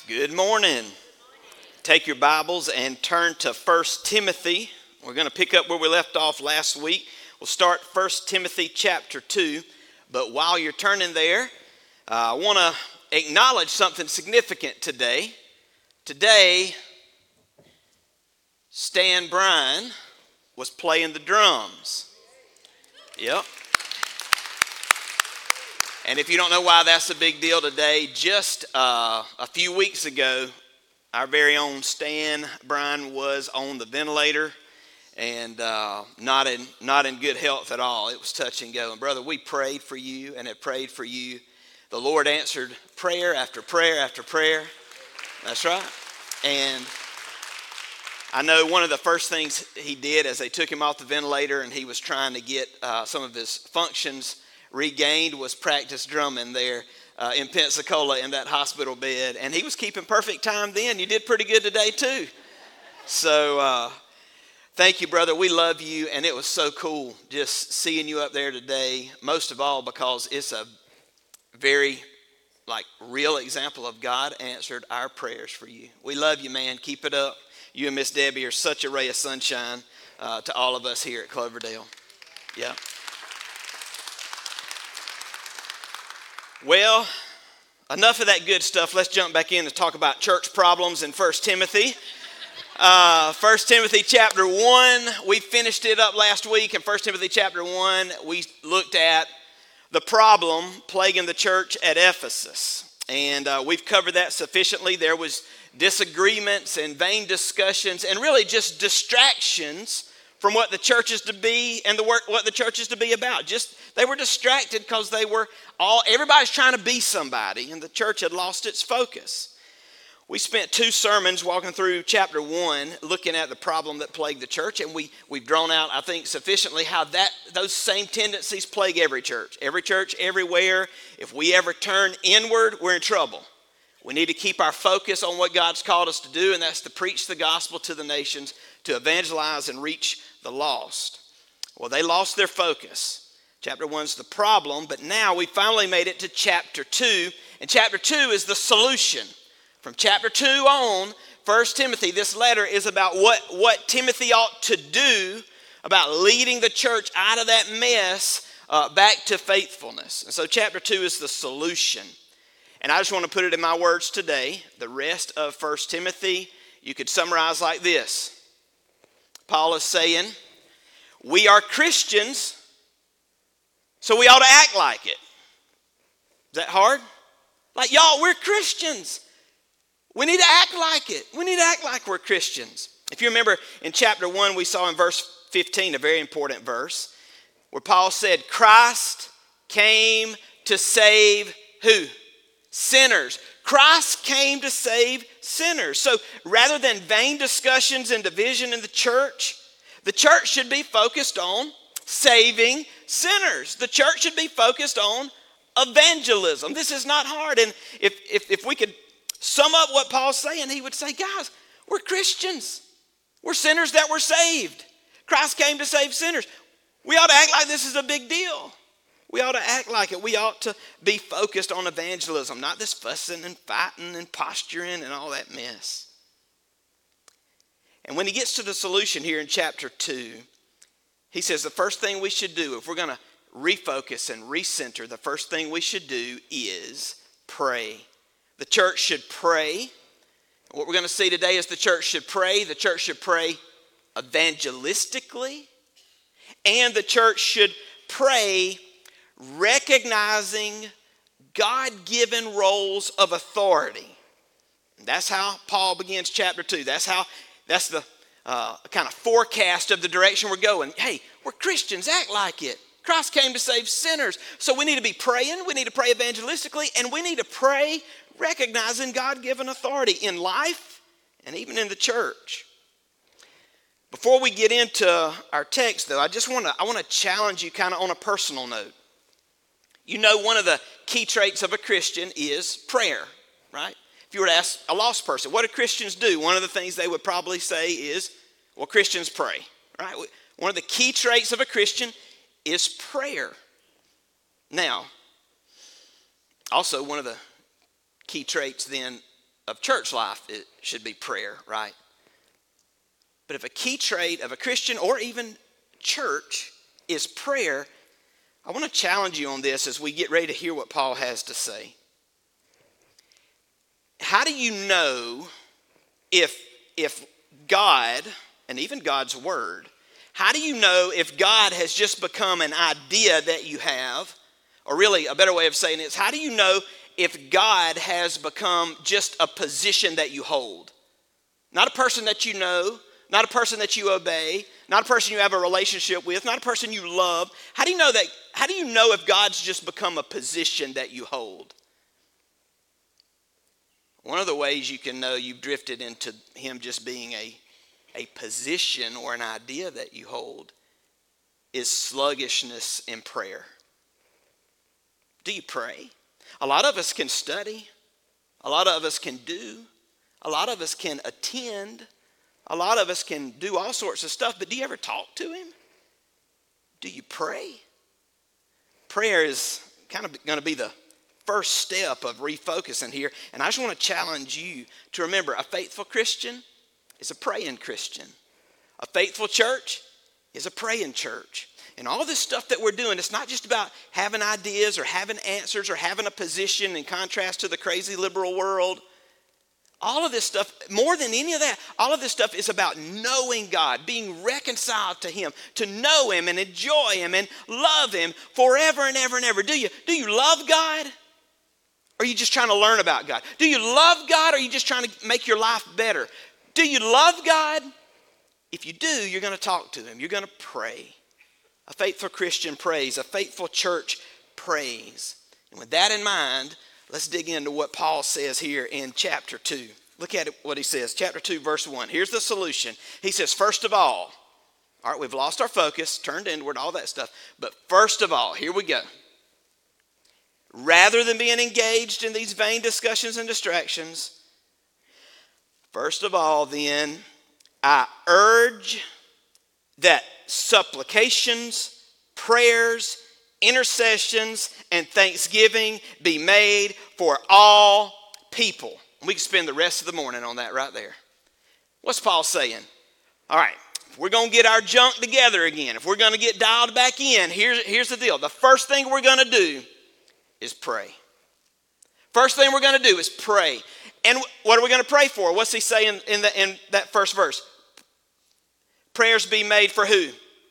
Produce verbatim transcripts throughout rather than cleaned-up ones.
Good morning. Take your Bibles and turn to First Timothy. We're going to pick up where we left off last week. We'll start First Timothy chapter two. But while you're turning there, uh, I want to acknowledge something significant today. Today, Stan Bryan was playing the drums. Yep. And if you don't know why that's a big deal today, just uh, a few weeks ago, our very own Stan Bryan was on the ventilator and uh, not in not in good health at all. It was touch and go. And brother, we prayed for you and have prayed for you. The Lord answered prayer after prayer after prayer. That's right. And I know one of the first things he did as they took him off the ventilator and he was trying to get uh, some of his functions regained was practice drumming there uh, in Pensacola in that hospital bed. And he was keeping perfect time then. You did pretty good today too. So uh, thank you, brother. We love you. And it was so cool just seeing you up there today. Most of all because it's a very like real example of God answered our prayers for you. We love you, man. Keep it up. You and Miss Debbie are such a ray of sunshine uh, to all of us here at Cloverdale. Yeah. Well, enough of that good stuff. Let's jump back in to talk about church problems in First Timothy. Uh, First Timothy chapter one, we finished it up last week. In First Timothy chapter one, we looked at the problem plaguing the church at Ephesus. And uh, we've covered that sufficiently. There was disagreements and vain discussions and really just distractions from what the church is to be and the work, what the church is to be about. Just they were distracted because they were all, everybody's trying to be somebody, and the church had lost its focus. We spent two sermons walking through chapter one, looking at the problem that plagued the church, and we, we've drawn out, I think, sufficiently how that those same tendencies plague every church. Every church, everywhere. If we ever turn inward, we're in trouble. We need to keep our focus on what God's called us to do, and that's to preach the gospel to the nations, to evangelize and reach the lost. Well, they lost their focus. Chapter one's the problem, but now we finally made it to chapter two, and chapter two is the solution. From chapter two on, First Timothy, this letter is about what, what Timothy ought to do about leading the church out of that mess uh, back to faithfulness. And so chapter two is the solution. And I just want to put it in my words today. The rest of First Timothy, you could summarize like this. Paul is saying, we are Christians, so we ought to act like it. Is that hard? Like, y'all, we're Christians. We need to act like it. We need to act like we're Christians. If you remember in chapter one, we saw in verse fifteen, a very important verse, where Paul said, Christ came to save who? Sinners. Christ came to save sinners. So rather than vain discussions and division in the church, the church should be focused on saving sinners. The church should be focused on evangelism. This is not hard. And if, if, if we could sum up what Paul's saying, he would say, guys, we're Christians. We're sinners that were saved. Christ came to save sinners. We ought to act like this is a big deal. We ought to act like it. We ought to be focused on evangelism, not this fussing and fighting and posturing and all that mess. And when he gets to the solution here in chapter two, he says the first thing we should do, if we're going to refocus and recenter, the first thing we should do is pray. The church should pray. What we're going to see today is the church should pray. The church should pray evangelistically. And the church should pray recognizing God-given roles of authority. That's how Paul begins chapter two. That's how, that's the uh, kind of forecast of the direction we're going. Hey, we're Christians, act like it. Christ came to save sinners. So we need to be praying, we need to pray evangelistically, and we need to pray recognizing God-given authority in life and even in the church. Before we get into our text, though, I just want to I want to challenge you kind of on a personal note. You know, one of the key traits of a Christian is prayer, right? If you were to ask a lost person, what do Christians do? One of the things they would probably say is, well, Christians pray, right? One of the key traits of a Christian is prayer. Now, also one of the key traits then of church life, it should be prayer, right? But if a key trait of a Christian or even church is prayer, I want to challenge you on this as we get ready to hear what Paul has to say. How do you know if, if God, and even God's word, how do you know if God has just become an idea that you have? Or really, a better way of saying it is, how do you know if God has become just a position that you hold? Not a person that you know, not a person that you obey, not a person you have a relationship with, not a person you love. How do you know that? How do you know if God's just become a position that you hold? One of the ways you can know you've drifted into him just being a, a position or an idea that you hold is sluggishness in prayer. Do you pray? A lot of us can study. A lot of us can do. A lot of us can attend. A lot of us can do all sorts of stuff, but do you ever talk to him? Do you pray? Prayer is kind of going to be the first step of refocusing here. And I just want to challenge you to remember, a faithful Christian is a praying Christian. A faithful church is a praying church. And all this stuff that we're doing, it's not just about having ideas or having answers or having a position in contrast to the crazy liberal world. All of this stuff, more than any of that, all of this stuff is about knowing God, being reconciled to him, to know him and enjoy him and love him forever and ever and ever. Do you, do you love God? Or are you just trying to learn about God? Do you love God, or are you just trying to make your life better? Do you love God? If you do, you're going to talk to him. You're going to pray. A faithful Christian prays. A faithful church prays. And with that in mind, let's dig into what Paul says here in chapter two. Look at it, what he says. Chapter two, verse one. Here's the solution. He says, first of all, all right, we've lost our focus, turned inward, all that stuff. But first of all, here we go. Rather than being engaged in these vain discussions and distractions, first of all, then, I urge that supplications, prayers, intercessions, and thanksgiving be made for all people. We can spend the rest of the morning on that right there. What's Paul saying? All right, if we're going to get our junk together again, if we're going to get dialed back in, here's, here's the deal. The first thing we're going to do is pray. First thing we're going to do is pray. And what are we going to pray for? What's he saying in, the, in that first verse? Prayers be made for who?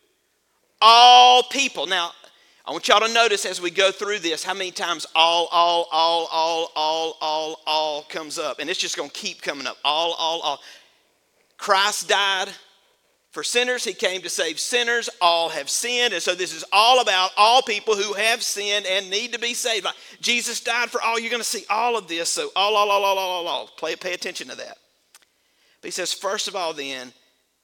All people. Now, I want y'all to notice as we go through this how many times all, all, all, all, all, all, all comes up. And it's just going to keep coming up. All, all, all. Christ died for sinners. He came to save sinners. All have sinned. And so this is all about all people who have sinned and need to be saved. Like Jesus died for all. You're going to see all of this. So all, all, all, all, all, all, all. Pay, pay attention to that. But he says, first of all then,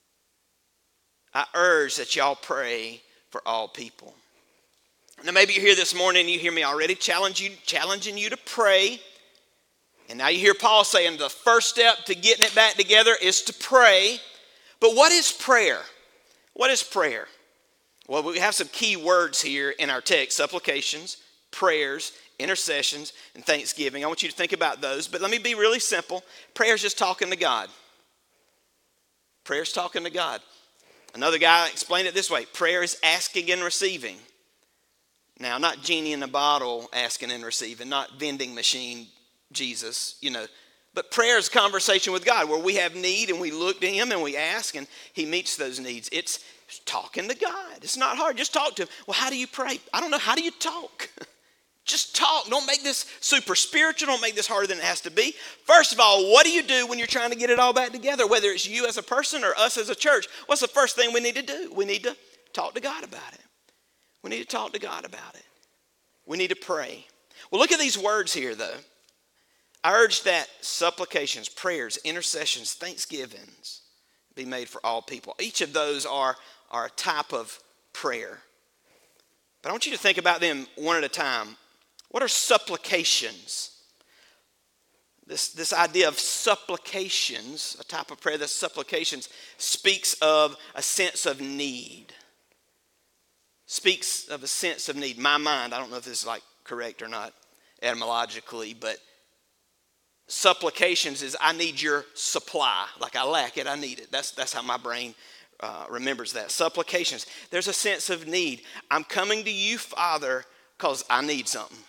I urge that y'all pray for all people. Now maybe you're here this morning and you hear me already challenge you, challenging you to pray. And now you hear Paul saying the first step to getting it back together is to pray. But what is prayer? What is prayer? Well, we have some key words here in our text: supplications, prayers, intercessions, and thanksgiving. I want you to think about those, but let me be really simple. Prayer is just talking to God. Prayer is talking to God. Another guy explained it this way: prayer is asking and receiving. Now, not genie in a bottle asking and receiving, not vending machine Jesus, you know. But prayer is conversation with God where we have need and we look to him and we ask and he meets those needs. It's talking to God. It's not hard. Just talk to him. Well, how do you pray? I don't know. How do you talk? Just talk. Don't make this super spiritual. Don't make this harder than it has to be. First of all, what do you do when you're trying to get it all back together? Whether it's you as a person or us as a church, what's the first thing we need to do? We need to talk to God about it. We need to talk to God about it. We need to pray. Well, look at these words here, though. I urge that supplications, prayers, intercessions, thanksgivings be made for all people. Each of those are, are a type of prayer. But I want you to think about them one at a time. What are supplications? This, this idea of supplications, a type of prayer that's supplications, speaks of a sense of need. Speaks of a sense of need. My mind, I don't know if this is like correct or not etymologically, but supplications is I need your supply. Like I lack it, I need it. That's, that's how my brain uh, remembers that. Supplications. There's a sense of need. I'm coming to you, Father, because I need something.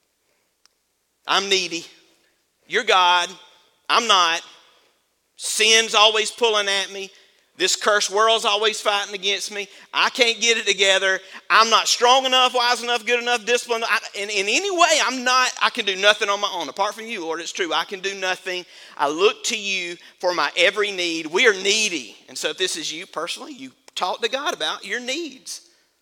I'm needy. You're God. I'm not. Sin's always pulling at me. This cursed world's always fighting against me. I can't get it together. I'm not strong enough, wise enough, good enough, disciplined. I, in, in any way, I'm not, I can do nothing on my own. Apart from you, Lord, it's true. I can do nothing. I look to you for my every need. We are needy. And so if this is you personally, you talk to God about your needs.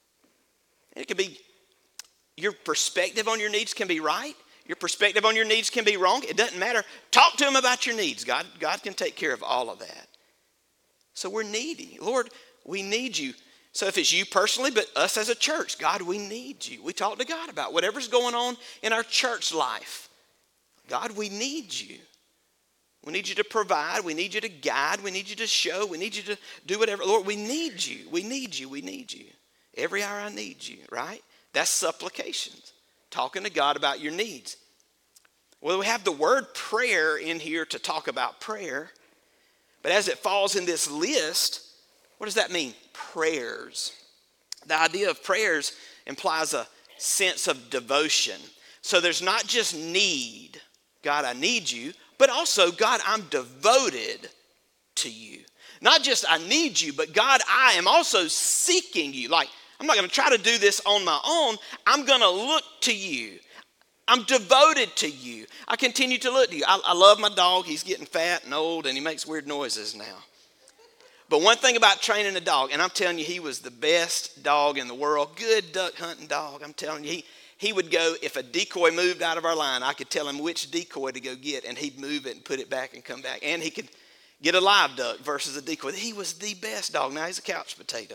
It can be, your perspective on your needs can be right. Your perspective on your needs can be wrong. It doesn't matter. Talk to him about your needs. God, God can take care of all of that. So we're needy. Lord, we need you. So if it's you personally, but us as a church, God, we need you. We talk to God about whatever's going on in our church life. God, we need you. We need you to provide. We need you to guide. We need you to show. We need you to do whatever. Lord, we need you. We need you. We need you. Every hour I need you, right? That's supplications. Talking to God about your needs. Well, we have the word prayer in here to talk about prayer. But as it falls in this list, what does that mean? Prayers. The idea of prayers implies a sense of devotion. So there's not just need, God, I need you, but also, God, I'm devoted to you. Not just I need you, but God, I am also seeking you. Like, I'm not going to try to do this on my own. I'm going to look to you. I'm devoted to you. I continue to look to you. I, I love my dog. He's getting fat and old, and he makes weird noises now. But one thing about training a dog, and I'm telling you, he was the best dog in the world. Good duck hunting dog. I'm telling you, he, he would go, if a decoy moved out of our line, I could tell him which decoy to go get, and he'd move it and put it back and come back. And he could get a live duck versus a decoy. He was the best dog. Now he's a couch potato.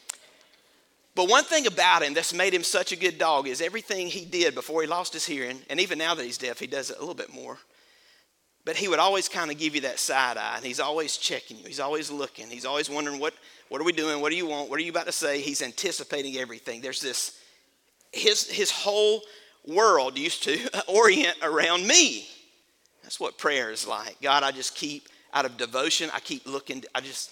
But one thing about him that's made him such a good dog is everything he did before he lost his hearing, and even now that he's deaf, he does it a little bit more. But he would always kind of give you that side eye, and he's always checking you. He's always looking. He's always wondering, what, what are we doing? What do you want? What are you about to say? He's anticipating everything. There's this, his, his whole world used to orient around me. That's what prayer is like. God, I just keep, out of devotion, I keep looking. I just,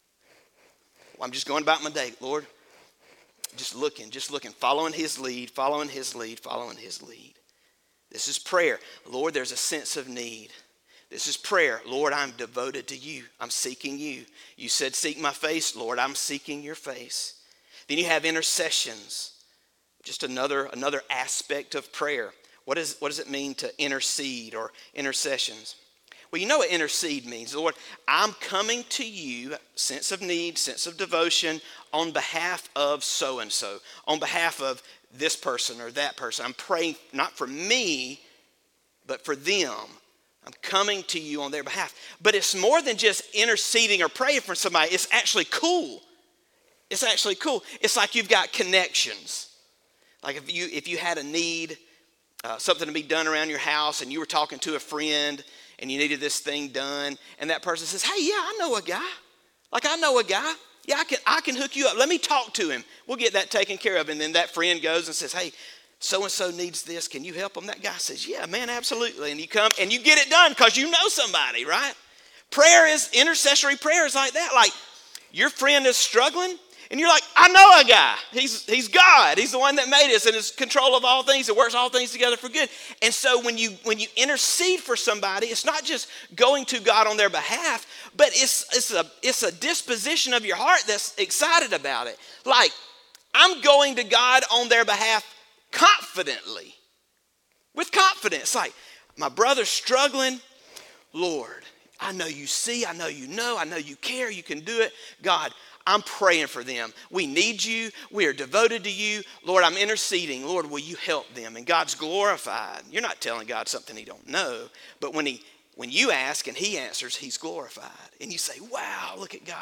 well, I'm just going about my day, Lord. Just looking, just looking, following his lead, following his lead, following his lead. This is prayer. Lord, there's a sense of need. This is prayer. Lord, I'm devoted to you. I'm seeking you. You said, seek my face. Lord, I'm seeking your face. Then you have intercessions. Just another, another aspect of prayer. What, is, what does it mean to intercede or intercessions? Well, you know what intercede means. Lord, I'm coming to you, sense of need, sense of devotion, on behalf of so-and-so, on behalf of this person or that person. I'm praying not for me, but for them. I'm coming to you on their behalf. But it's more than just interceding or praying for somebody. It's actually cool. It's actually cool. It's like you've got connections. Like if you, if you had a need, uh, something to be done around your house, and you were talking to a friend, and you needed this thing done, and that person says, hey, yeah, I know a guy. Like, I know a guy. Yeah, I can, I can hook you up. Let me talk to him. We'll get that taken care of. And then that friend goes and says, hey, so-and-so needs this. Can you help them? That guy says, yeah, man, absolutely. And you come and you get it done because you know somebody, right? Prayer is, intercessory prayer is like that. Like, your friend is struggling, and you're like, I know a guy. He's, he's God. He's the one that made us and is control of all things and works all things together for good. And so when you when you intercede for somebody, it's not just going to God on their behalf, but it's it's a it's a disposition of your heart that's excited about it. Like, I'm going to God on their behalf confidently. With confidence. Like, my brother's struggling. Lord, I know you see, I know you know, I know you care, you can do it. God, I'm praying for them. We need you. We are devoted to you. Lord, I'm interceding. Lord, will you help them? And God's glorified. You're not telling God something he don't know. But when he, when you ask and he answers, he's glorified. And you say, wow, look at God.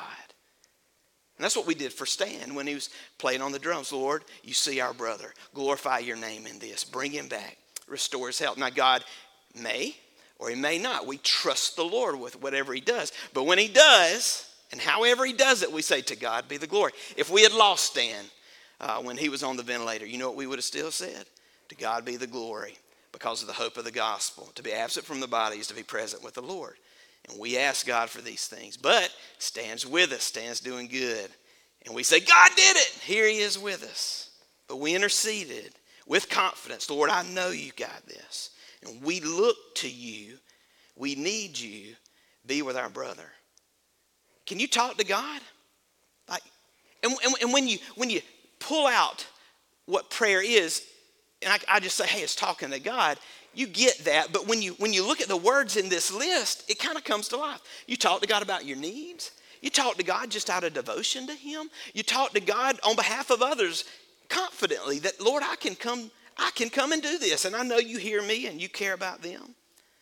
And that's what we did for Stan when he was playing on the drums. Lord, you see our brother. Glorify your name in this. Bring him back. Restore his health. Now, God may or he may not. We trust the Lord with whatever he does. But when he does, and however he does it, we say, to God be the glory. If we had lost Stan uh, when he was on the ventilator, you know what we would have still said? To God be the glory. because of the hope of the gospel. To be absent from the body is to be present with the Lord. And we ask God for these things. But stands with us, stands doing good. And we say, God did it. Here he is with us. But we interceded with confidence. Lord, I know you got this. And we look to you. We need you. Be with our brother. Can you talk to God? Like, and, and, and when you when you pull out what prayer is, and I, I just say, hey, it's talking to God, you get that. But when you when you look at the words in this list, it kind of comes to life. You talk to God about your needs. You talk to God just out of devotion to him. You talk to God on behalf of others confidently that, Lord, I can come, I can come and do this. And I know you hear me and you care about them.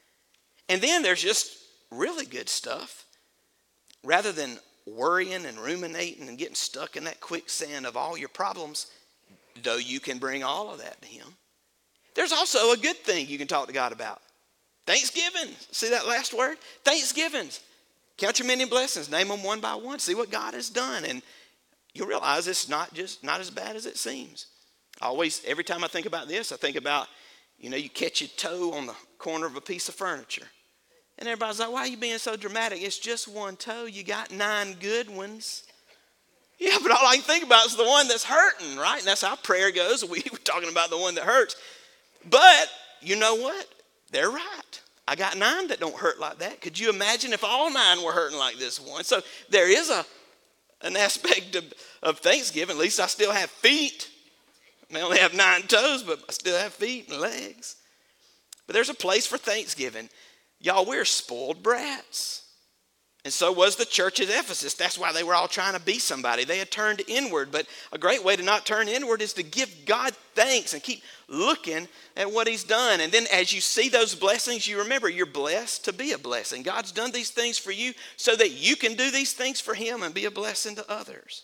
And then there's just really good stuff. Rather than worrying and ruminating and getting stuck in that quicksand of all your problems, though you can bring all of that to him, there's also a good thing you can talk to God about. Thanksgiving. See that last word? Thanksgiving. Count your many blessings. Name them one by one. See what God has done. And you'll realize it's not just not as bad as it seems. I always, every time I think about this, I think about, you know, you catch your toe on the corner of a piece of furniture. And everybody's like, why are you being so dramatic? It's just one toe. You got nine good ones. Yeah, but all I can think about is the one that's hurting, right? And that's how prayer goes. We were talking about the one that hurts. But you know what? They're right. I got nine that don't hurt like that. Could you imagine if all nine were hurting like this one? So there is a an aspect of, of Thanksgiving. At least I still have feet. I only have nine toes, but I still have feet and legs. But there's a place for Thanksgiving. Y'all, we're spoiled brats. And so was the church at Ephesus. That's why they were all trying to be somebody. They had turned inward. But a great way to not turn inward is to give God thanks and keep looking at what he's done. And then as you see those blessings, you remember you're blessed to be a blessing. God's done these things for you so that you can do these things for him and be a blessing to others.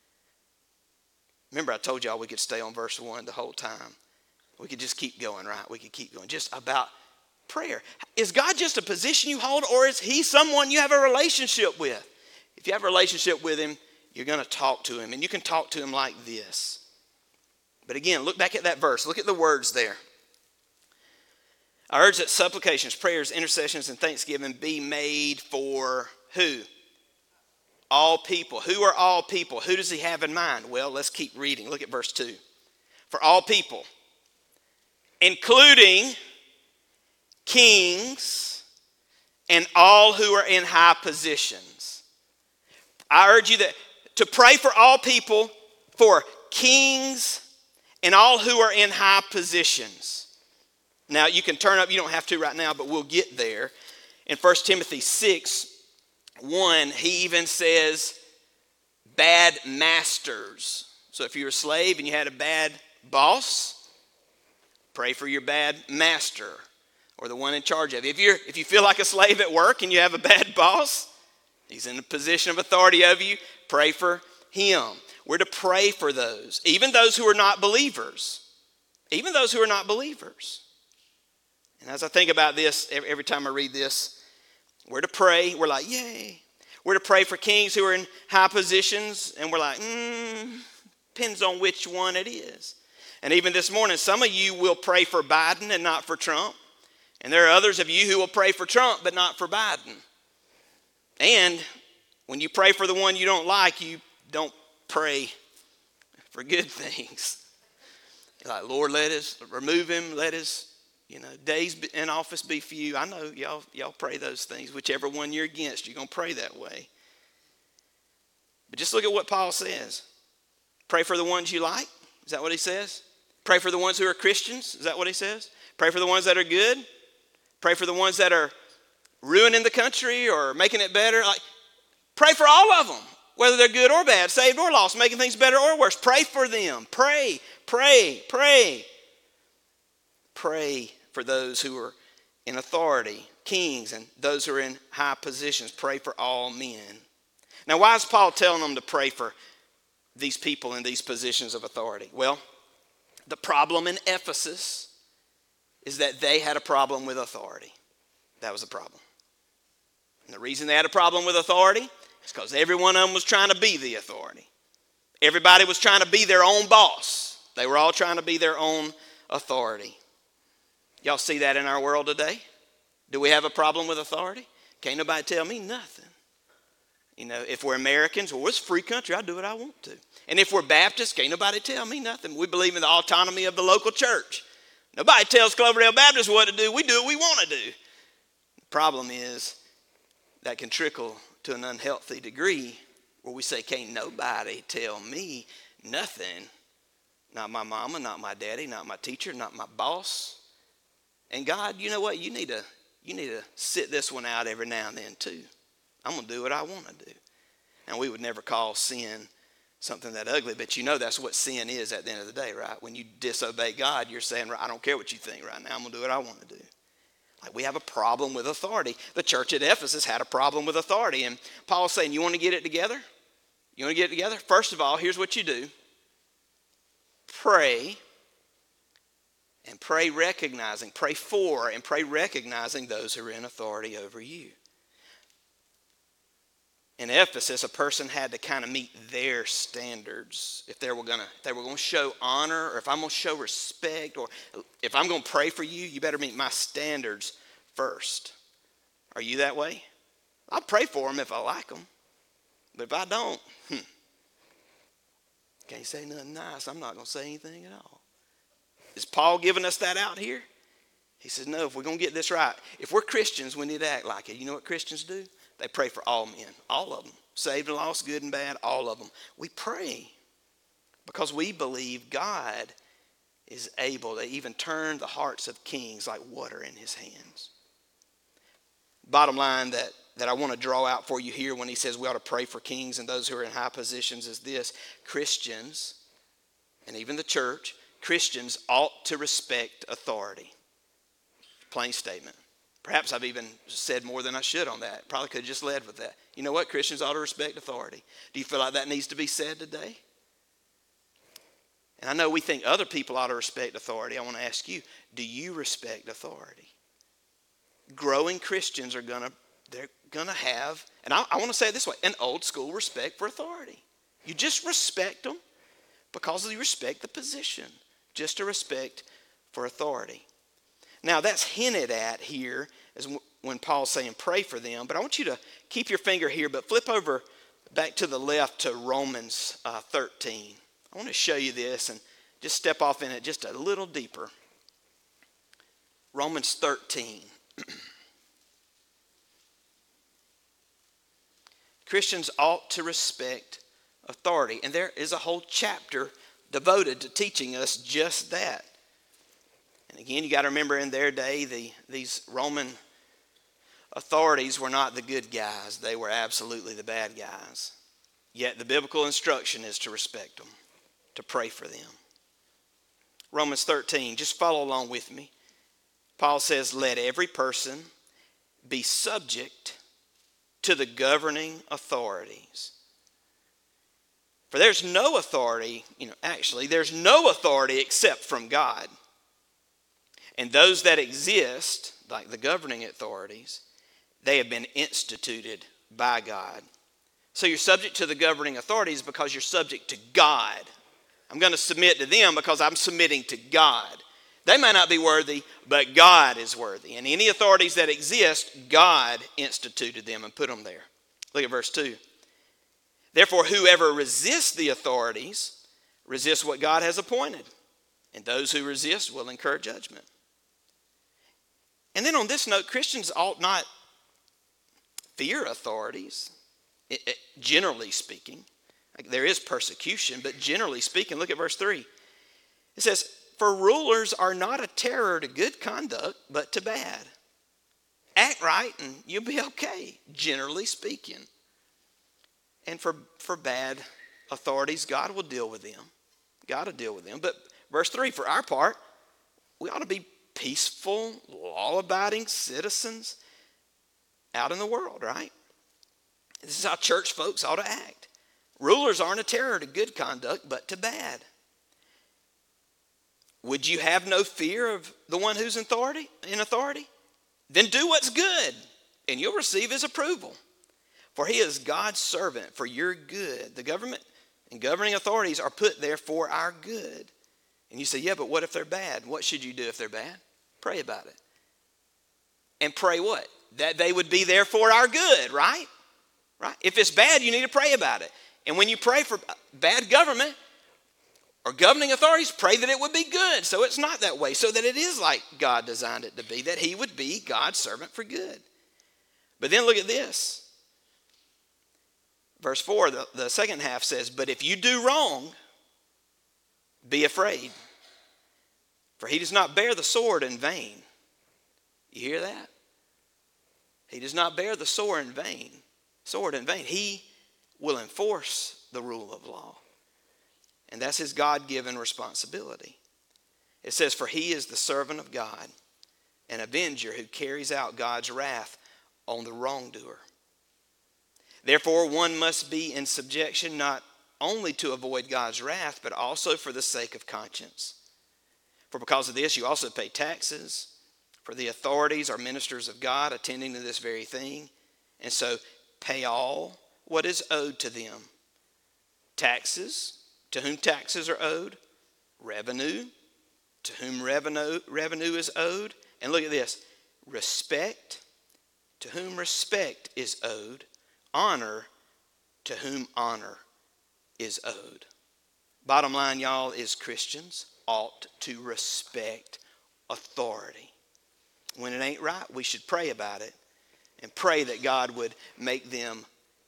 Remember I told y'all we could stay on verse one the whole time. We could just keep going, right? We could keep going. Just about prayer. Is God just a position you hold, or is he someone you have a relationship with? If you have a relationship with him, you're going to talk to him, and you can talk to him like this. But again, look back at that verse. Look at the words there. I urge that supplications, prayers, intercessions, and thanksgiving be made for who? All people. Who are all people? Who does he have in mind? Well, let's keep reading. Look at verse two. For all people, including kings and all who are in high positions. I urge you that to pray for all people, for kings and all who are in high positions. Now you can turn up, you don't have to right now, but we'll get there. In First Timothy six, one, he even says bad masters. So if you're a slave and you had a bad boss, pray for your bad master, or the one in charge of you. If you're, if you feel like a slave at work and you have a bad boss, he's in a position of authority over you, pray for him. We're to pray for those, even those who are not believers. Even those who are not believers. And as I think about this, every, every time I read this, we're to pray. We're like, yay. We're to pray for kings who are in high positions, and we're like, hmm, depends on which one it is. And even this morning, some of you will pray for Biden and not for Trump. And there are others of you who will pray for Trump, but not for Biden. And when you pray for the one you don't like, you don't pray for good things. You're like, Lord, let us remove him. Let his, you know, days in office be few. I know y'all, y'all pray those things. Whichever one you're against, you're going to pray that way. But just look at what Paul says. Pray for the ones you like. Is that what he says? Pray for the ones who are Christians. Is that what he says? Pray for the ones that are good. Pray for the ones that are ruining the country or making it better. Like, pray for all of them, whether they're good or bad, saved or lost, making things better or worse. Pray for them. Pray, pray, pray. Pray for those who are in authority, kings, and those who are in high positions. Pray for all men. Now, why is Paul telling them to pray for these people in these positions of authority? Well, the problem in Ephesus is that they had a problem with authority. That was the problem. And the reason they had a problem with authority is because every one of them was trying to be the authority. Everybody was trying to be their own boss. They were all trying to be their own authority. Y'all see that in our world today? Do we have a problem with authority? Can't nobody tell me nothing. You know, if we're Americans, well, it's a free country. I do what I want to. And if we're Baptists, can't nobody tell me nothing. We believe in the autonomy of the local church. Nobody tells Cloverdale Baptist what to do. We do what we want to do. The problem is that can trickle to an unhealthy degree where we say, can't nobody tell me nothing. Not my mama, not my daddy, not my teacher, not my boss. And God, you know what? You need to, you need to sit this one out every now and then too. I'm going to do what I want to do. And we would never call sin something that ugly, but you know that's what sin is at the end of the day, right? When you disobey God, you're saying, I don't care what you think right now. I'm going to do what I want to do. Like, we have a problem with authority. The church at Ephesus had a problem with authority. And Paul's saying, you want to get it together? You want to get it together? First of all, here's what you do. Pray. And pray recognizing, pray for and pray recognizing those who are in authority over you. In Ephesus, a person had to kind of meet their standards if they were going to if they were going to show honor, or if I'm going to show respect, or if I'm going to pray for you, you better meet my standards first. Are you that way? I'll pray for them if I like them, but if I don't, hmm, can't say nothing nice. I'm not going to say anything at all. Is Paul giving us that out here? He says, no, if we're going to get this right, if we're Christians, we need to act like it. You know what Christians do? They pray for all men, all of them. Saved and lost, good and bad, all of them. We pray because we believe God is able to even turn the hearts of kings like water in his hands. Bottom line that, that I want to draw out for you here when he says we ought to pray for kings and those who are in high positions is this. Christians, and even the church, Christians ought to respect authority. Plain statement. Perhaps I've even said more than I should on that. Probably could have just led with that. You know what? Christians ought to respect authority. Do you feel like that needs to be said today? And I know we think other people ought to respect authority. I want to ask you, do you respect authority? Growing Christians are going to, they're going to have, and I, I want to say it this way, an old school respect for authority. You just respect them because you respect the position. Just a respect for authority. Now, that's hinted at here as when Paul's saying pray for them. But I want you to keep your finger here, but flip over back to the left to Romans uh, thirteen. I want to show you this and just step off in it just a little deeper. Romans thirteen. Christians ought to respect authority. And there is a whole chapter devoted to teaching us just that. And again, you got to remember in their day, the, these Roman authorities were not the good guys. They were absolutely the bad guys. Yet the biblical instruction is to respect them, to pray for them. Romans thirteen, just follow along with me. Paul says, let every person be subject to the governing authorities. For there's no authority, you know, actually, there's no authority except from God. And those that exist, like the governing authorities, they have been instituted by God. So you're subject to the governing authorities because you're subject to God. I'm going to submit to them because I'm submitting to God. They may not be worthy, but God is worthy. And any authorities that exist, God instituted them and put them there. Look at verse two. Therefore, whoever resists the authorities resists what God has appointed. And those who resist will incur judgment. And then on this note, Christians ought not fear authorities, it, it, generally speaking. Like, there is persecution, but generally speaking, look at verse three. It says, for rulers are not a terror to good conduct, but to bad. Act right and you'll be okay, generally speaking. And for, for bad authorities, God will deal with them. God will deal with them. But verse three, for our part, we ought to be peaceful, law-abiding citizens out in the world, right? This is how church folks ought to act. Rulers aren't a terror to good conduct, but to bad. Would you have no fear of the one who's in authority? In authority? Then do what's good, and you'll receive his approval. For he is God's servant for your good. The government and governing authorities are put there for our good. And you say, yeah, but what if they're bad? What should you do if they're bad? Pray about it. And pray what? That they would be there for our good, right? Right? If it's bad, you need to pray about it. And when you pray for bad government or governing authorities, pray that it would be good. So it's not that way. So that it is like God designed it to be, that he would be God's servant for good. But then look at this. Verse four, the, the second half says, but if you do wrong, be afraid. For he does not bear the sword in vain. You hear that? He does not bear the sword in vain. Sword in vain. He will enforce the rule of law. And that's his God-given responsibility. It says, for he is the servant of God, an avenger who carries out God's wrath on the wrongdoer. Therefore, one must be in subjection not only to avoid God's wrath, but also for the sake of conscience. For because of this, you also pay taxes, for the authorities are ministers of God, attending to this very thing. And so pay all what is owed to them. Taxes, to whom taxes are owed. Revenue, to whom revenue, revenue is owed. And look at this. Respect, to whom respect is owed. Honor, to whom honor is owed. Bottom line, y'all, is Christians ought to respect authority. When it ain't right, we should pray about it and pray that God would make them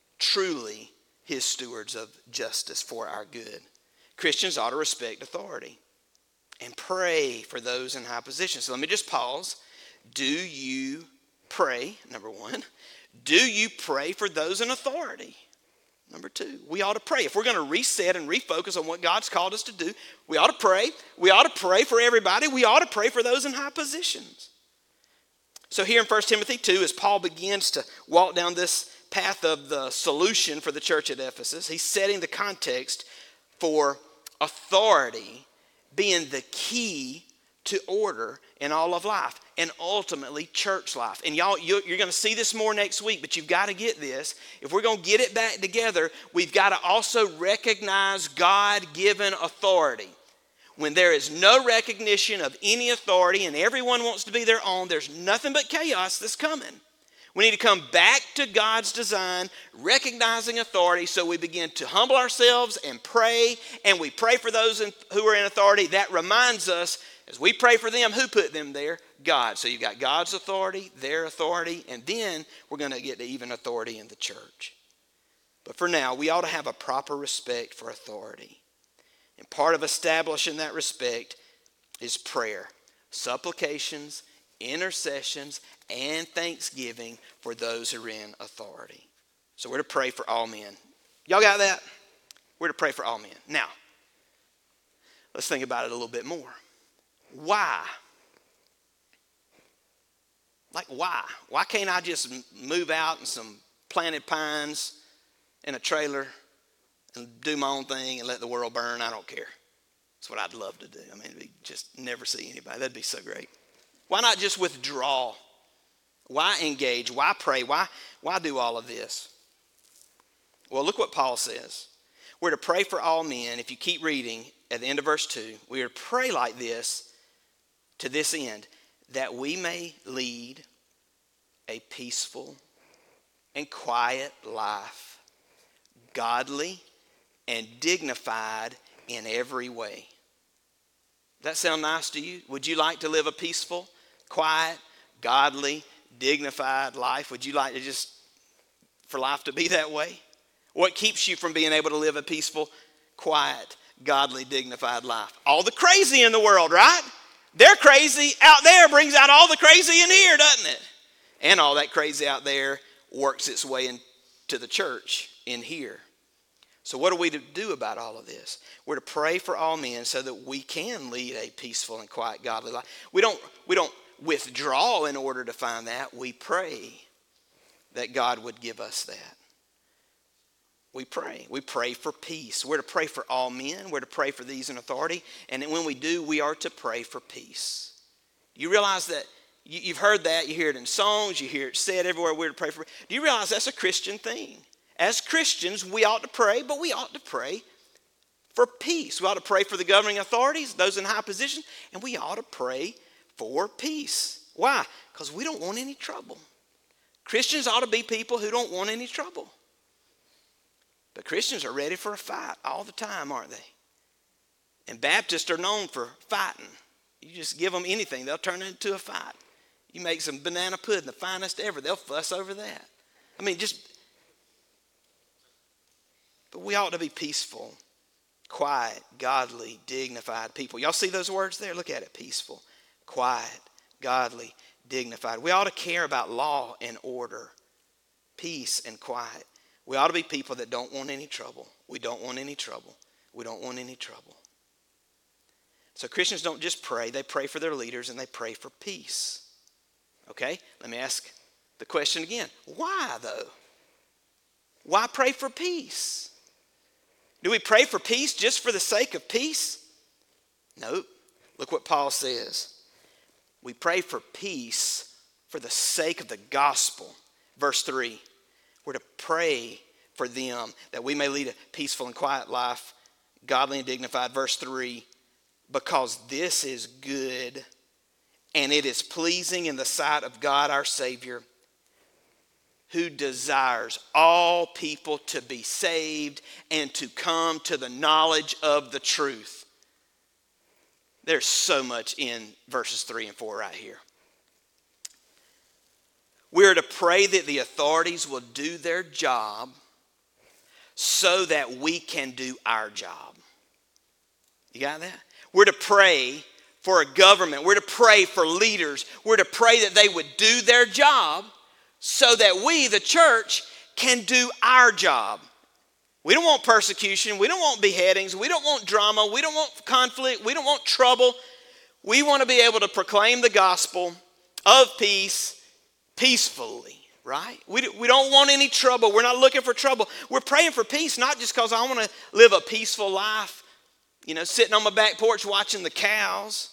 truly his stewards of justice for our good. Christians ought to respect authority and pray for those in high positions. So let me just pause. Do you pray, number one, do you pray for those in authority? Number two, we ought to pray. If we're going to reset and refocus on what God's called us to do, we ought to pray. We ought to pray for everybody. We ought to pray for those in high positions. So here in First Timothy two, as Paul begins to walk down this path of the solution for the church at Ephesus, he's setting the context for authority being the key to order in all of life and ultimately church life. And y'all, you're going to see this more next week, but you've got to get this. If we're going to get it back together, we've got to also recognize God-given authority. When there is no recognition of any authority and everyone wants to be their own, there's nothing but chaos that's coming. We need to come back to God's design, recognizing authority, so we begin to humble ourselves and pray, and we pray for those in, who are in authority. That reminds us, as we pray for them, who put them there? God. So you've got God's authority, their authority, and then we're going to get to even authority in the church. But for now, we ought to have a proper respect for authority. And part of establishing that respect is prayer, supplications, intercessions, and thanksgiving for those who are in authority. So we're to pray for all men. Y'all got that? We're to pray for all men. Now, let's think about it a little bit more. Why? Like why? Why can't I just move out in some planted pines in a trailer and do my own thing and let the world burn? I don't care. That's what I'd love to do. I mean, it'd be just never see anybody. That'd be so great. Why not just withdraw? Why engage? Why pray? Why, why do all of this? Well, look what Paul says. We're to pray for all men. If you keep reading at the end of verse two, we are to pray like this to this end, that we may lead a peaceful and quiet life, godly and dignified in every way. Does that sound nice to you? Would you like to live a peaceful, quiet, godly, dignified life? Would you like to just, for life to be that way? What keeps you from being able to live a peaceful, quiet, godly, dignified life? All the crazy in the world, right? They're crazy out there brings out all the crazy in here, doesn't it? And all that crazy out there works its way into the church in here. So what are we to do about all of this? We're to pray for all men so that we can lead a peaceful and quiet, godly life. We don't, we don't withdraw in order to find that. We pray that God would give us that. We pray. We pray for peace. We're to pray for all men. We're to pray for these in authority. And when we do, we are to pray for peace. You realize that you, you've heard that. You hear it in songs. You hear it said everywhere. We're to pray for. Do you realize that's a Christian thing? As Christians, we ought to pray, but we ought to pray for peace. We ought to pray for the governing authorities, those in high position, and we ought to pray for peace. Why? Because we don't want any trouble. Christians ought to be people who don't want any trouble. But Christians are ready for a fight all the time, aren't they? And Baptists are known for fighting. You just give them anything, they'll turn it into a fight. You make some banana pudding, the finest ever, they'll fuss over that. I mean, just, but we ought to be peaceful, quiet, godly, dignified people. Y'all see those words there? Look at it. Peaceful, quiet, godly, dignified. We ought to care about law and order, peace and quiet. We ought to be people that don't want any trouble. We don't want any trouble. We don't want any trouble. So Christians don't just pray. They pray for their leaders and they pray for peace. Okay? Let me ask the question again. Why, though? Why pray for peace? Do we pray for peace just for the sake of peace? Nope. Look what Paul says. We pray for peace for the sake of the gospel. Verse three. We're to pray for them that we may lead a peaceful and quiet life, godly and dignified. Verse three. Because this is good and it is pleasing in the sight of God our Savior, who desires all people to be saved and to come to the knowledge of the truth. There's so much in verses three and four right here. We're to pray that the authorities will do their job so that we can do our job. You got that? We're to pray for a government. We're to pray for leaders. We're to pray that they would do their job so that we, the church, can do our job. We don't want persecution. We don't want beheadings. We don't want drama. We don't want conflict. We don't want trouble. We want to be able to proclaim the gospel of peace peacefully, right? We, we don't want any trouble. We're not looking for trouble. We're praying for peace, not just because I want to live a peaceful life, you know, sitting on my back porch watching the cows.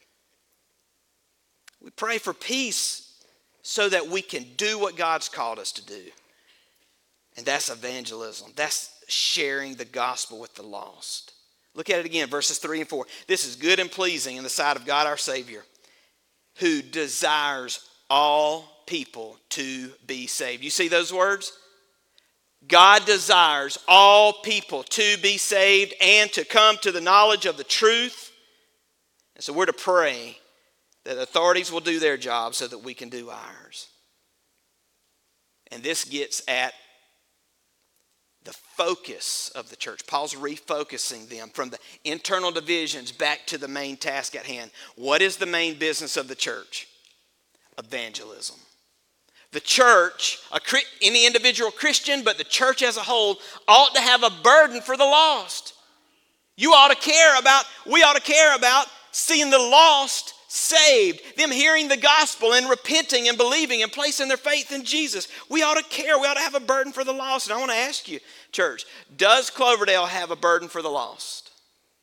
We pray for peace so that we can do what God's called us to do. And that's evangelism. That's sharing the gospel with the lost. Look at it again, verses three and four. This is good and pleasing in the sight of God our Savior, who desires all people to be saved. You see those words? God desires all people to be saved and to come to the knowledge of the truth. And so we're to pray that authorities will do their job so that we can do ours. And this gets at the focus of the church. Paul's refocusing them from the internal divisions back to the main task at hand. What is the main business of the church? Evangelism. The church, any individual Christian, but the church as a whole, ought to have a burden for the lost. You ought to care about, we ought to care about seeing the lost saved, them hearing the gospel and repenting and believing and placing their faith in Jesus. We ought to care. We ought to have a burden for the lost. And I want to ask you, church, does Cloverdale have a burden for the lost?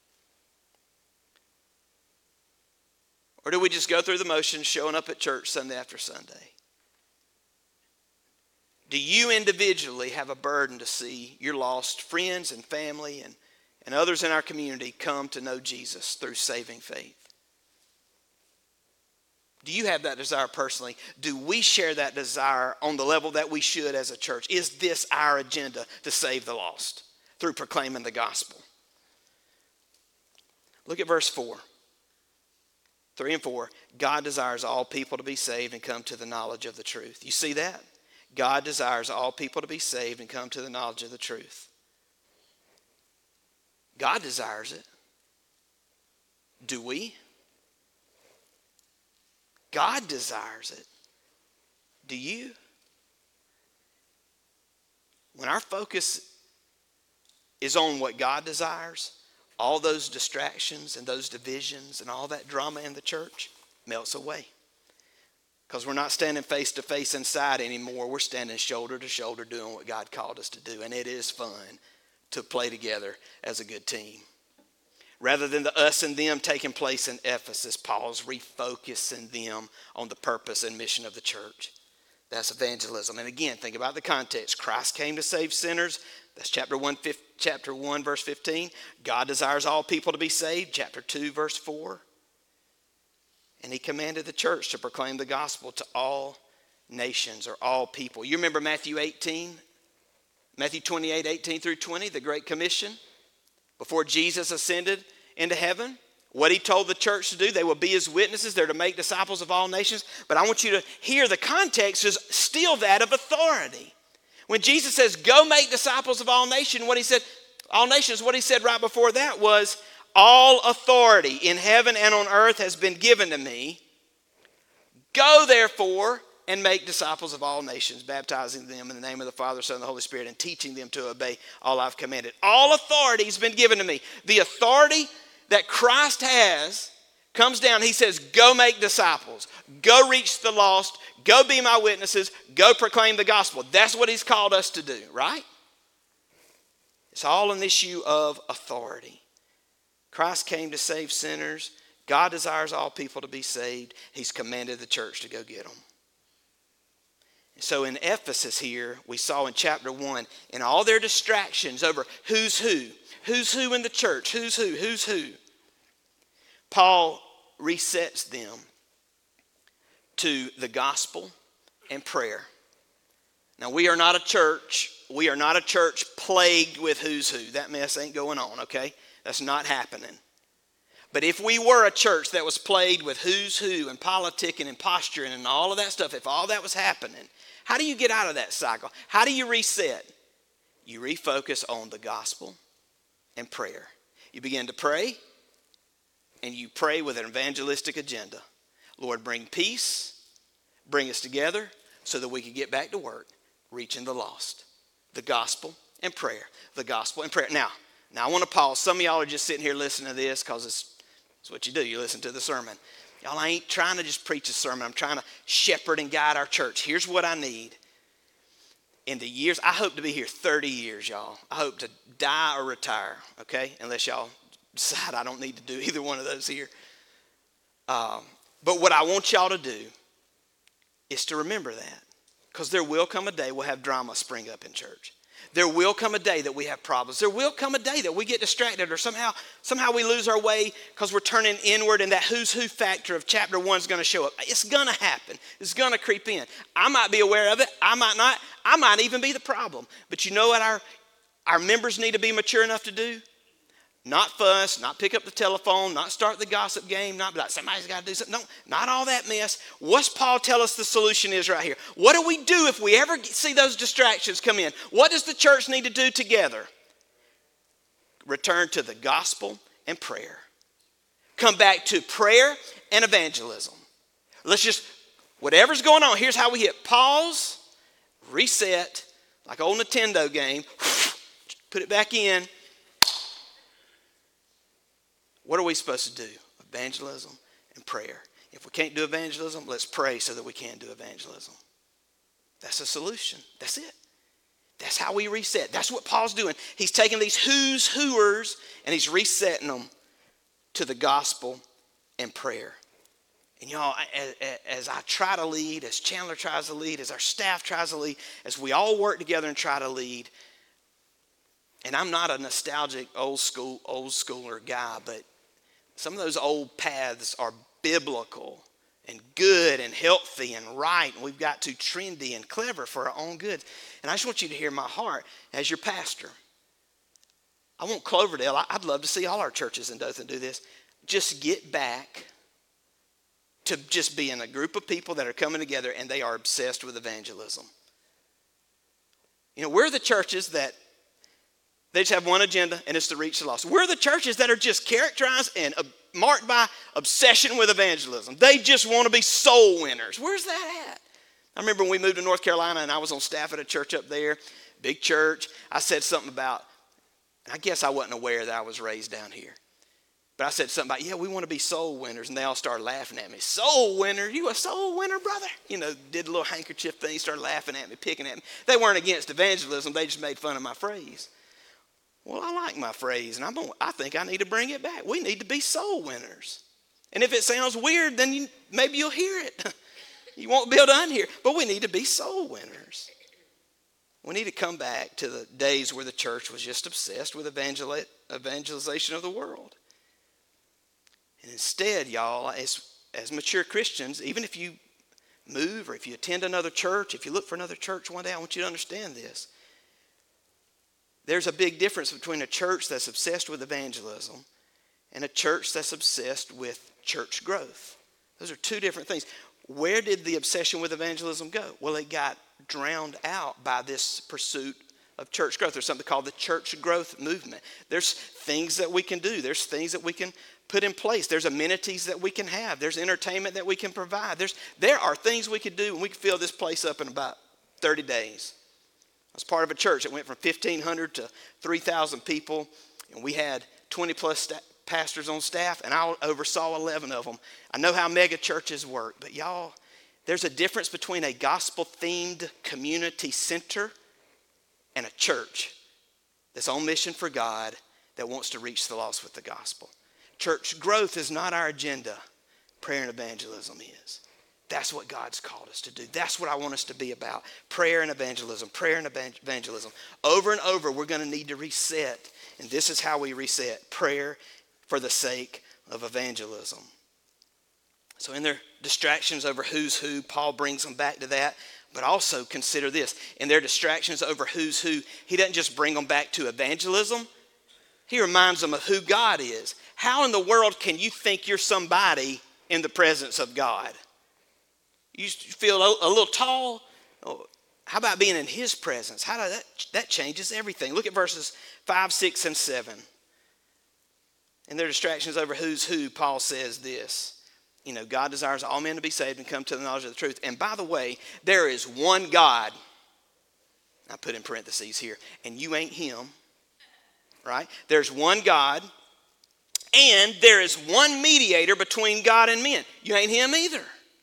Or do we just go through the motions showing up at church Sunday after Sunday? Do you individually have a burden to see your lost friends and family and, and others in our community come to know Jesus through saving faith? Do you have that desire personally? Do we share that desire on the level that we should as a church? Is this our agenda to save the lost through proclaiming the gospel? Look at verse four. Three and four. God desires all people to be saved and come to the knowledge of the truth. You see that? God desires all people to be saved and come to the knowledge of the truth. God desires it. Do we? God desires it. Do you? When our focus is on what God desires, all those distractions and those divisions and all that drama in the church melts away. Because we're not standing face to face inside anymore. We're standing shoulder to shoulder doing what God called us to do. And it is fun to play together as a good team. Rather than the us and them taking place in Ephesus, Paul's refocusing them on the purpose and mission of the church. That's evangelism. And again, think about the context. Christ came to save sinners. That's chapter one, chapter one, verse fifteen. God desires all people to be saved. Chapter two, verse four. And he commanded the church to proclaim the gospel to all nations or all people. You remember Matthew eighteen? Matthew twenty-eight, eighteen through twenty, the Great Commission. Before Jesus ascended into heaven, what he told the church to do, they will be his witnesses. They're to make disciples of all nations. But I want you to hear the context is still that of authority. When Jesus says, go make disciples of all nations, what he said, all nations, what he said right before that was, all authority in heaven and on earth has been given to me. Go therefore and make disciples of all nations, baptizing them in the name of the Father, Son, and the Holy Spirit, and teaching them to obey all I've commanded. All authority has been given to me. The authority that Christ has comes down. He says, go make disciples. Go reach the lost. Go be my witnesses. Go proclaim the gospel. That's what he's called us to do, right? It's all an issue of authority. Christ came to save sinners. God desires all people to be saved. He's commanded the church to go get them. So in Ephesus here, we saw in chapter one, in all their distractions over who's who, who's who in the church, who's who, who's who, Paul resets them to the gospel and prayer. Now, we are not a church, we are not a church plagued with who's who. That mess ain't going on, okay? That's not happening. But if we were a church that was plagued with who's who and politicking and posturing and all of that stuff, if all that was happening, how do you get out of that cycle? How do you reset? You refocus on the gospel and prayer. You begin to pray, and you pray with an evangelistic agenda. Lord, bring peace, bring us together so that we can get back to work, reaching the lost. The gospel and prayer. The gospel and prayer. Now, now I want to pause. Some of y'all are just sitting here listening to this because it's, it's what you do. You listen to the sermon. Y'all, I ain't trying to just preach a sermon. I'm trying to shepherd and guide our church. Here's what I need. In the years, I hope to be here thirty years, y'all. I hope to die or retire, okay? Unless y'all decide I don't need to do either one of those here. Um, but what I want y'all to do is to remember that. Because there will come a day we'll have drama spring up in church. There will come a day that we have problems. There will come a day that we get distracted or somehow somehow we lose our way because we're turning inward and that who's who factor of chapter one is going to show up. It's going to happen. It's going to creep in. I might be aware of it. I might not. I might even be the problem. But you know what our, our members need to be mature enough to do? Not fuss, not pick up the telephone, not start the gossip game, not be like, somebody's got to do something. No, not all that mess. What's Paul tell us the solution is right here? What do we do if we ever see those distractions come in? What does the church need to do together? Return to the gospel and prayer. Come back to prayer and evangelism. Let's just, whatever's going on, here's how we hit pause, reset, like old Nintendo game, put it back in. What are we supposed to do? Evangelism and prayer. If we can't do evangelism, let's pray so that we can do evangelism. That's a solution. That's it. That's how we reset. That's what Paul's doing. He's taking these who's whoers and he's resetting them to the gospel and prayer. And y'all, as, as I try to lead, as Chandler tries to lead, as our staff tries to lead, as we all work together and try to lead, and I'm not a nostalgic old school, old schooler guy, but some of those old paths are biblical and good and healthy and right. And we've got too trendy and clever for our own good. And I just want you to hear my heart as your pastor. I want Cloverdale, I'd love to see all our churches in Dothan do this. Just get back to just being a group of people that are coming together and they are obsessed with evangelism. You know, we're the churches that they just have one agenda, and it's to reach the lost. We're the churches that are just characterized and uh, marked by obsession with evangelism. They just want to be soul winners. Where's that at? I remember when we moved to North Carolina, and I was on staff at a church up there, big church. I said something about, I guess I wasn't aware that I was raised down here. But I said something about, yeah, we want to be soul winners. And they all started laughing at me. Soul winner? You a soul winner, brother? You know, did a little handkerchief thing, started laughing at me, picking at me. They weren't against evangelism. They just made fun of my phrase. Well, I like my phrase, and I'm gonna, I think I need to bring it back. We need to be soul winners. And if it sounds weird, then you, maybe you'll hear it. You won't be able to unhear. But we need to be soul winners. We need to come back to the days where the church was just obsessed with evangel- evangelization of the world. And instead, y'all, as, as mature Christians, even if you move or if you attend another church, if you look for another church one day, I want you to understand this. There's a big difference between a church that's obsessed with evangelism and a church that's obsessed with church growth. Those are two different things. Where did the obsession with evangelism go? Well, it got drowned out by this pursuit of church growth. There's something called the church growth movement. There's things that we can do. There's things that we can put in place. There's amenities that we can have. There's entertainment that we can provide. There's, there are things we could do, and we could fill this place up in about thirty days. I was part of a church that went from fifteen hundred to three thousand people, and we had twenty plus sta- pastors on staff, and I oversaw eleven of them. I know how mega churches work, but y'all, there's a difference between a gospel-themed community center and a church that's on mission for God that wants to reach the lost with the gospel. Church growth is not our agenda. Prayer and evangelism is. That's what God's called us to do. That's what I want us to be about. Prayer and evangelism. Prayer and evangelism. Over and over, we're going to need to reset. And this is how we reset. Prayer for the sake of evangelism. So in their distractions over who's who, Paul brings them back to that. But also consider this. In their distractions over who's who, he doesn't just bring them back to evangelism. He reminds them of who God is. How in the world can you think you're somebody in the presence of God? You feel a little tall? How about being in his presence? How does that, that changes everything. Look at verses five, six, and seven. In their distractions over who's who, Paul says this. You know, God desires all men to be saved and come to the knowledge of the truth. And by the way, there is one God. I put in parentheses here. And you ain't him. Right? There's one God. And there is one mediator between God and men. You ain't him either.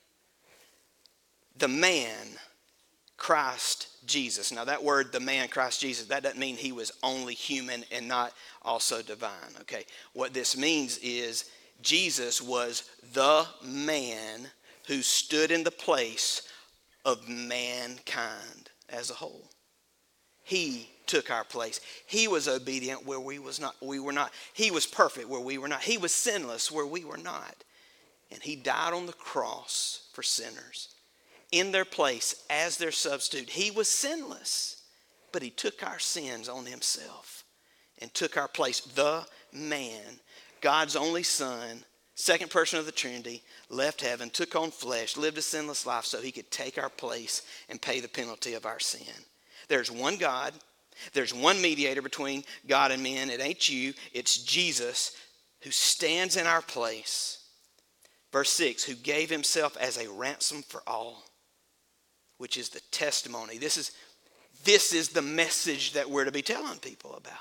The man, Christ Jesus. Now that word, the man, Christ Jesus, that doesn't mean he was only human and not also divine. Okay. What this means is Jesus was the man who stood in the place of mankind as a whole. He took our place. He was obedient where we was not. We were not. He was perfect where we were not. He was sinless where we were not. And he died on the cross for sinners in their place as their substitute. He was sinless, but he took our sins on himself and took our place. The man, God's only son, second person of the Trinity, left heaven, took on flesh, lived a sinless life so he could take our place and pay the penalty of our sin. There's one God. There's one mediator between God and men. It ain't you. It's Jesus who stands in our place. Verse six, who gave himself as a ransom for all, which is the testimony. This is, this is the message that we're to be telling people about.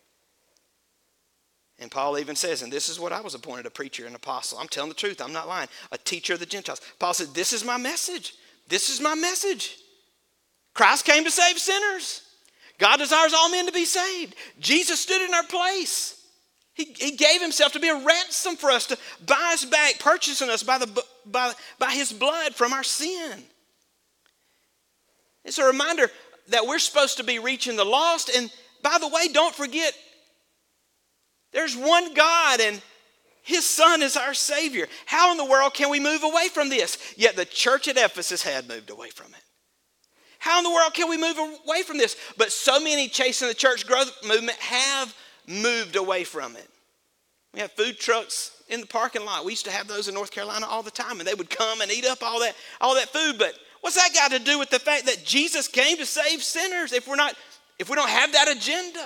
And Paul even says, and this is what I was appointed, a preacher, an apostle. I'm telling the truth. I'm not lying. A teacher of the Gentiles. Paul said, this is my message. This is my message. Christ came to save sinners. God desires all men to be saved. Jesus stood in our place. He, he gave himself to be a ransom for us, to buy us back, purchasing us by, the, by, by his blood from our sin. It's a reminder that we're supposed to be reaching the lost. And by the way, don't forget, there's one God and his son is our Savior. How in the world can we move away from this? Yet the church at Ephesus had moved away from it. How in the world can we move away from this? But so many chasing the church growth movement have moved away from it. We have food trucks in the parking lot. We used to have those in North Carolina all the time, and they would come and eat up all that, all that food. But what's that got to do with the fact that Jesus came to save sinners if we're not, if we don't have that agenda?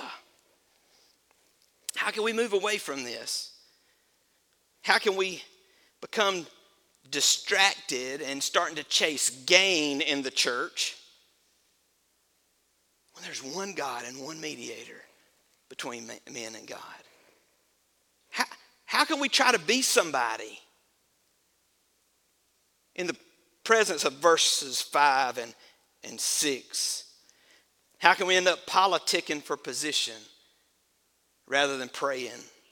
How can we move away from this? How can we become distracted and starting to chase gain in the church when there's one God and one mediator between men and God? How, how can we try to be somebody in the presence of verses five and, and six? How can we end up politicking for position rather than praying?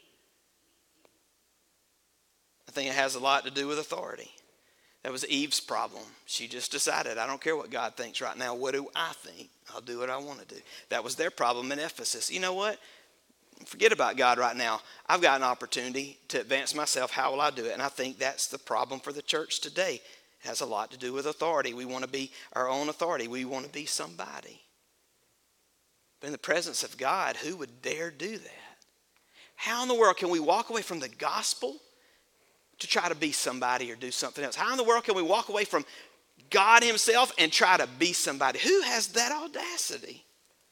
I think it has a lot to do with authority. That was Eve's problem. She just decided, I don't care what God thinks right now. What do I think? I'll do what I want to do. That was their problem in Ephesus. You know what? Forget about God right now. I've got an opportunity to advance myself. How will I do it? And I think that's the problem for the church today. It has a lot to do with authority. We want to be our own authority. We want to be somebody. But in the presence of God, who would dare do that? How in the world can we walk away from the gospel to try to be somebody or do something else? How in the world can we walk away from God himself and try to be somebody? Who has that audacity?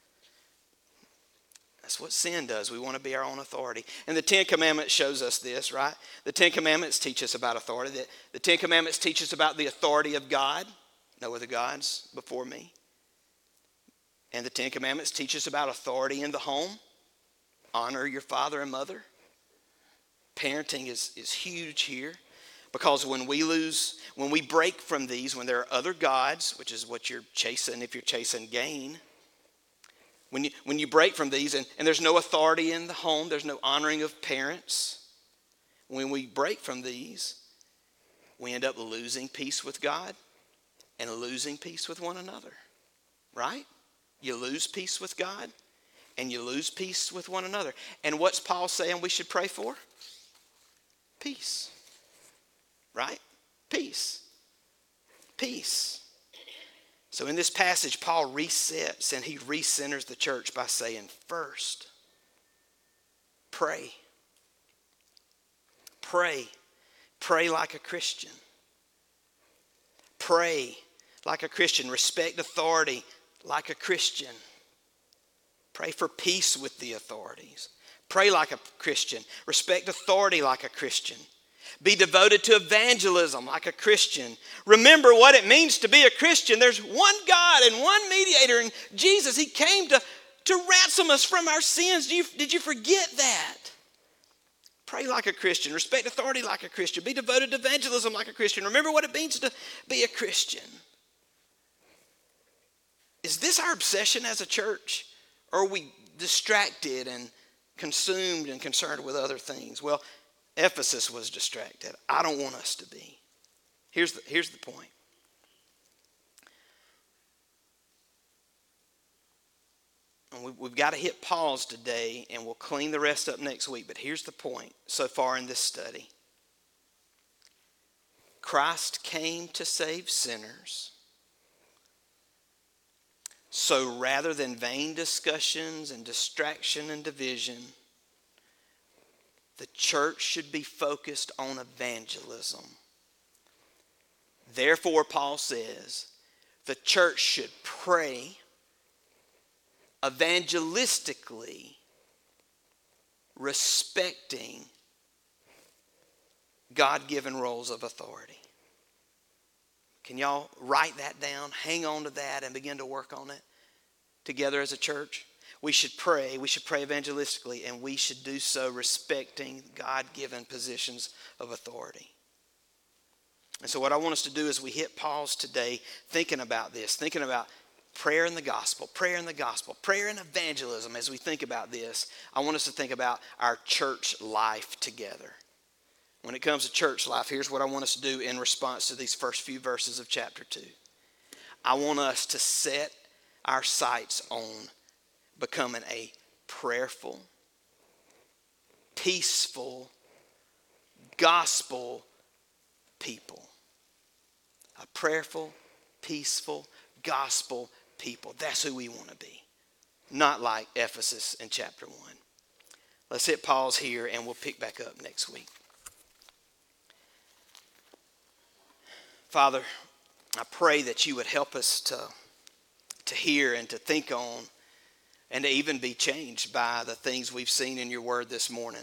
That's what sin does. We want to be our own authority. And the Ten Commandments shows us this, right? The Ten Commandments teach us about authority. The, the Ten Commandments teach us about the authority of God. No other gods before me. And the Ten Commandments teach us about authority in the home. Honor your father and mother. Parenting is, is huge here. Because when we lose, when we break from these, when there are other gods, which is what you're chasing if you're chasing gain, When you, when you break from these and, and there's no authority in the home, there's no honoring of parents. When we break from these, we end up losing peace with God and losing peace with one another, right? You lose peace with God and you lose peace with one another. And what's Paul saying we should pray for? Peace, right? Peace, peace. So in this passage, Paul resets and he recenters the church by saying, first, pray. Pray. Pray like a Christian. Pray like a Christian. Respect authority like a Christian. Pray for peace with the authorities. Pray like a Christian. Respect authority like a Christian. Be devoted to evangelism like a Christian. Remember what it means to be a Christian. There's one God and one mediator, and Jesus, he came to, to ransom us from our sins. Did you, did you forget that? Pray like a Christian. Respect authority like a Christian. Be devoted to evangelism like a Christian. Remember what it means to be a Christian. Is this our obsession as a church? Or are we distracted and consumed and concerned with other things? Well, Ephesus was distracted. I don't want us to be. Here's the, here's the point. And we, we've got to hit pause today, and we'll clean the rest up next week. But here's the point so far in this study. Christ came to save sinners. So rather than vain discussions and distraction and division, the church should be focused on evangelism. Therefore, Paul says, the church should pray evangelistically, respecting God-given roles of authority. Can y'all write that down, hang on to that, and begin to work on it together as a church? We should pray, we should pray evangelistically, and we should do so respecting God-given positions of authority. And so what I want us to do is we hit pause today thinking about this, thinking about prayer in the gospel, prayer in the gospel, prayer and evangelism. As we think about this, I want us to think about our church life together. When it comes to church life, here's what I want us to do in response to these first few verses of chapter two. I want us to set our sights on becoming a prayerful, peaceful, gospel people. A prayerful, peaceful, gospel people. That's who we want to be. Not like Ephesus in chapter one. Let's hit pause here and we'll pick back up next week. Father, I pray that you would help us to, to hear and to think on and to even be changed by the things we've seen in your word this morning.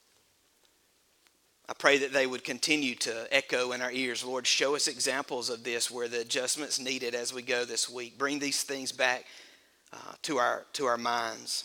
I pray that they would continue to echo in our ears. Lord, show us examples of this where the adjustments needed as we go this week. Bring these things back uh, to our to our minds.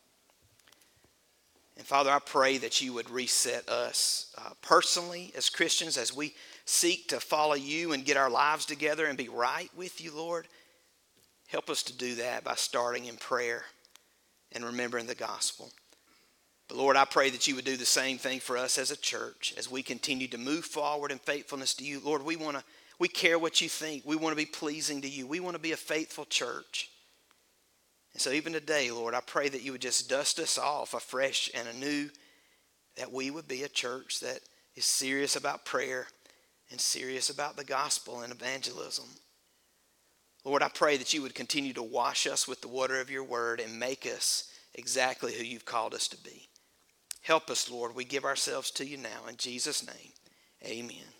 And Father, I pray that you would reset us uh, personally as Christians as we seek to follow you and get our lives together and be right with you, Lord. Help us to do that by starting in prayer and remembering the gospel. But Lord, I pray that you would do the same thing for us as a church as we continue to move forward in faithfulness to you. Lord, we want to, we care what you think. We want to be pleasing to you. We want to be a faithful church. And so even today, Lord, I pray that you would just dust us off afresh and anew, that we would be a church that is serious about prayer and serious about the gospel and evangelism. Lord, I pray that you would continue to wash us with the water of your word and make us exactly who you've called us to be. Help us, Lord. We give ourselves to you now. In Jesus' name, amen.